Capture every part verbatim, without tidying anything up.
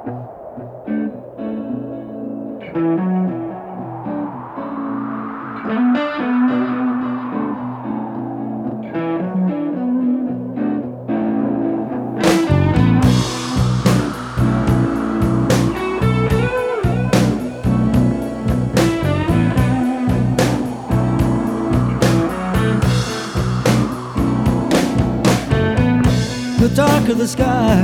The darker the sky,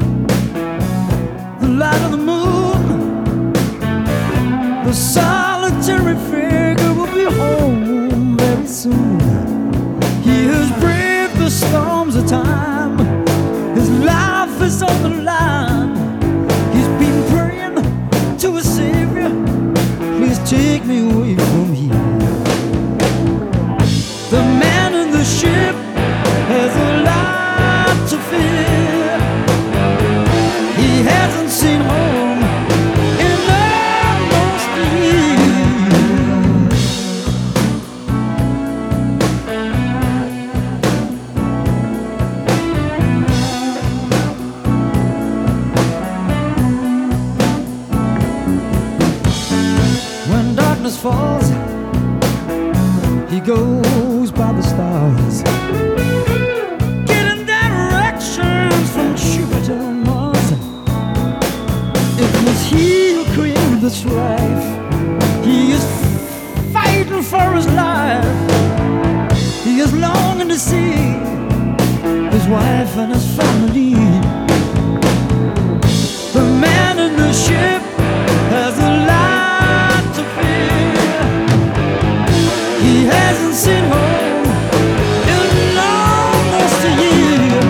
the light of the moon, the solitary figure will be home very soon. He has braved the storms of time, his life is on the line. He's been praying to a savior, please take me away from here. The man in the ship has a lot to fear. He hasn't seen home in almost a year. When darkness falls, he goes by the stars, he who created this life. He is fighting for his life. He is longing to see his wife and his family. The man in the ship has a lot to fear. He hasn't seen home in almost a year.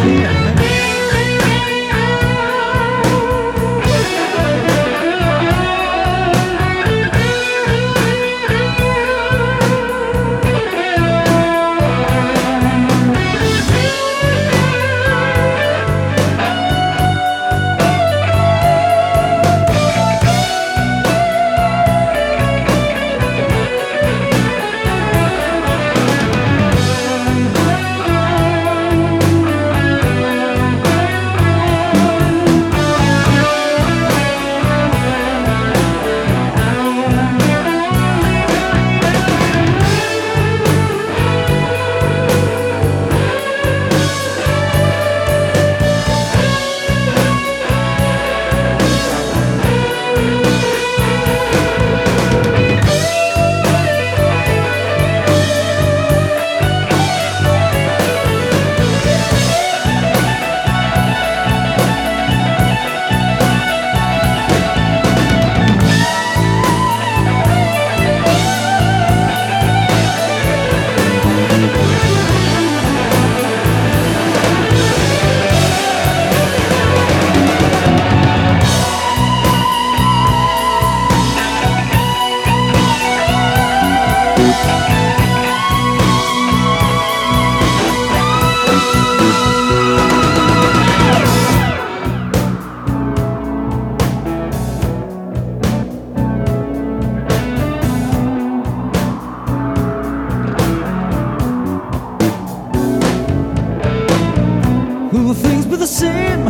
Will things be the same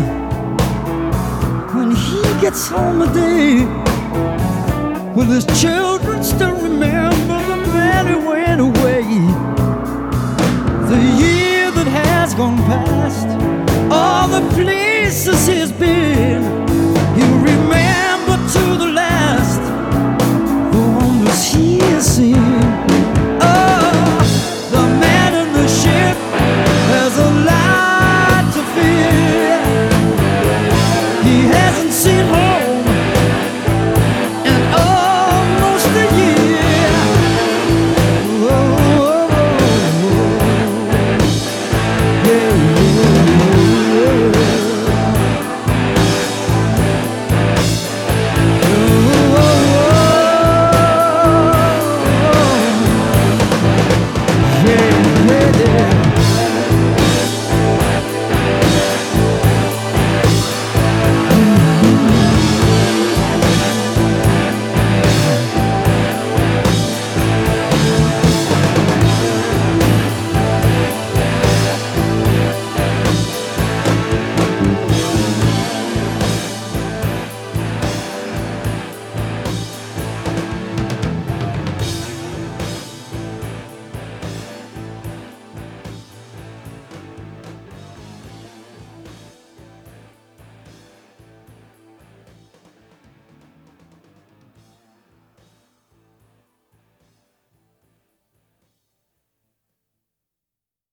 when he gets home a day? Will his children still remember the man who went away? The year that has gone past, all the places he's been, he'll remember to the last the wonders he has seen. Oh, the man in the ship has a lot to fear. He hasn't seen